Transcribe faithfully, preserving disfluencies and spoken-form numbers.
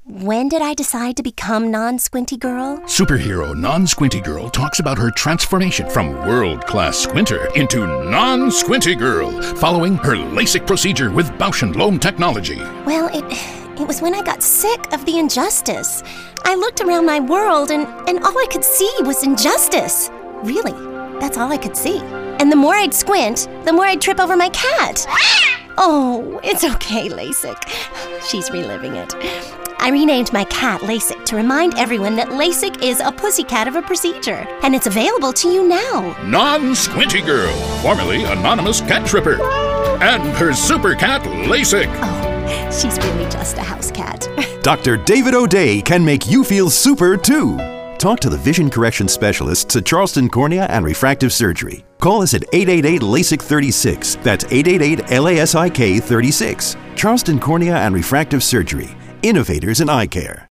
When did I decide to become non-squinty girl? Superhero non-squinty girl talks about her transformation from world-class squinter into non-squinty girl, following her LASIK procedure with Bausch and Lomb technology. Well, it it was when I got sick of the injustice. I looked around my world and, and all I could see was injustice. Really, that's all I could see. And the more I'd squint, the more I'd trip over my cat. Oh, it's okay, LASIK. She's reliving it. I renamed my cat LASIK to remind everyone that LASIK is a pussycat of a procedure, and it's available to you now. Non-squinty girl, formerly Anonymous Cat Tripper, and her super cat LASIK. Oh, she's really just a house cat. Doctor David O'Day can make you feel super too. Talk to the vision correction specialists at Charleston Cornea and Refractive Surgery. Call us at eight eight eight LASIK thirty-six. That's eight eight eight L A S I K thirty-six. Charleston Cornea and Refractive Surgery. Innovators in eye care.